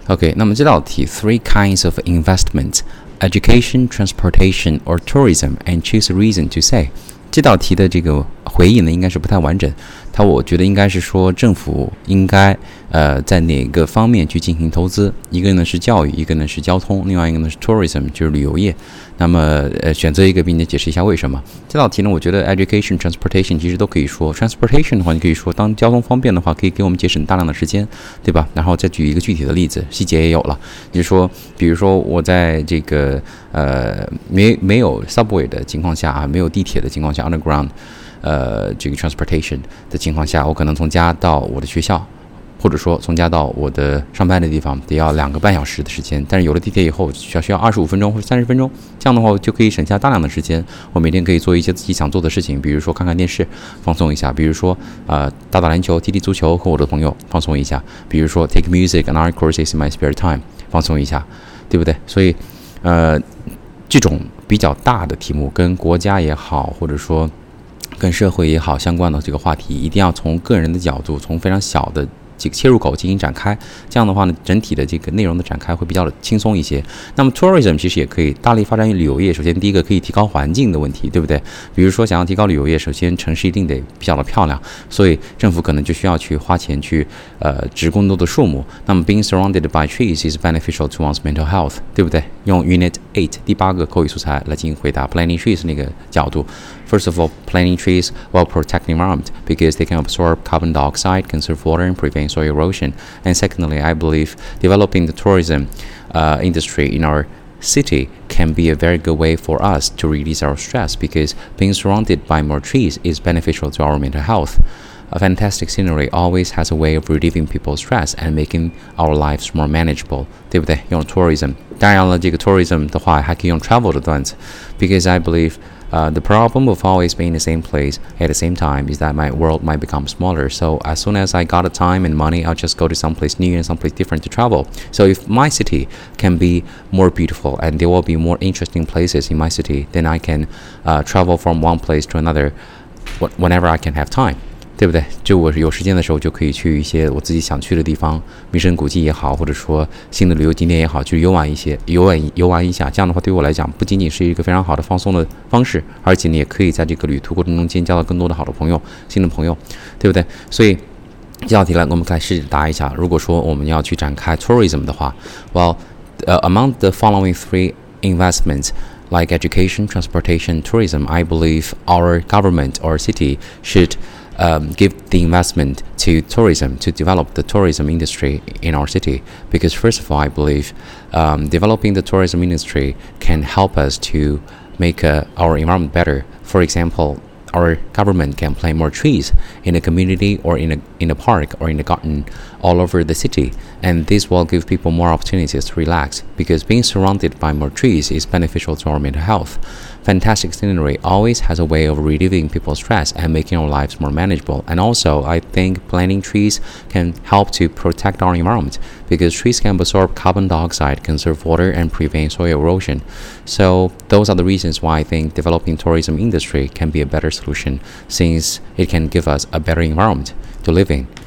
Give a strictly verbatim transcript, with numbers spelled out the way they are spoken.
OK， 那么这道题 Three kinds of investment: education, transportation, or tourism, and choose a reason to say。这道题的这个回应呢，应该是不太完整。它我觉得应该是说政府应该呃在哪个方面去进行投资？一个呢是教育，一个呢是交通，另外一个呢是 tourism， 就是旅游业。那么呃选择一个，并且解释一下为什么。这道题呢，我觉得 education, transportation 其实都可以说。transportation 的话，你可以说当交通方便的话，可以给我们节省大量的时间，对吧？然后再举一个具体的例子，细节也有了。就是说，比如说我在这个呃没没有 subway 的情况下啊，没有地铁的情况下 ，underground。呃，这个 transportation 的情况下，我可能从家到我的学校，或者说从家到我的上班的地方，得要两个半小时的时间。但是有了地铁以后，需要需要二十五分钟或者三十分钟，这样的话我就可以省下大量的时间。我每天可以做一些自己想做的事情，比如说看看电视，放松一下；比如说呃打打篮球、踢踢足球，和我的朋友放松一下；比如说 take music and art courses in my spare time， 放松一下，对不对？所以呃，这种比较大的题目，跟国家也好，或者说跟社会也好相关的这个话题，一定要从个人的角度，从非常小的几个切入口进行展开。这样的话呢，整体的这个内容的展开会比较的轻松一些。那么 tourism 其实也可以大力发展旅游业。首先第一个可以提高环境的问题，对不对？比如说想要提高旅游业，首先城市一定得比较的漂亮，所以政府可能就需要去花钱去呃植更多的树木。那么 being surrounded by trees is beneficial to one's mental health， 对不对？用 Unit eight 第八个口语素材来进行回答 planting trees 那个角度。First of all, planting trees will protect the environment because they can absorb carbon dioxide, conserve water, and prevent soil erosion. And secondly, I believe developing the tourism uh, industry in our city can be a very good way for us to release our stress because being surrounded by more trees is beneficial to our mental health. A fantastic scenery always has a way of relieving people's stress and making our lives more manageable， 对不对？用 tourism， 当然了，这个 tourism 的话还可以用 travel 的段子 ，because I believe。Uh, the problem of always being in the same place at the same time is that my world might become smaller. So as soon as I got the time and money, I'll just go to someplace new and someplace different to travel. So if my city can be more beautiful and there will be more interesting places in my city, then I can uh, travel from one place to another whenever I can have time.对不对？就我有时间的时候，就可以去一些我自己想去的地方，名胜古迹也好，或者说新的旅游景点也好，去游玩一些，游玩游玩一下。这样的话，对我来讲，不仅仅是一个非常好的放松的方式，而且你也可以在这个旅途过程中间交到更多的好的朋友、新的朋友，对不对？所以这道题来，我们来试着答一下。如果说我们要去展开 tourism 的话 ，well，uh, among the following three investments，like education, transportation, tourism, I believe our government or city should.Um, give the investment to tourism to develop the tourism industry in our city because first of all I believe um, developing the tourism industry can help us to make uh, our environment better. For example, our government can plant more trees in a community or in a in a park or in a garden all over the city, and this will give people more opportunities to relax because being surrounded by more trees is beneficial to our mental health. Fantastic scenery always has a way of relieving people's stress and making our lives more manageable. And also, I think planting trees can help to protect our environment because trees can absorb carbon dioxide, conserve water, and prevent soil erosion. So those are the reasons why I think developing tourism industry can be a better solution since it can give us a better environment to live in.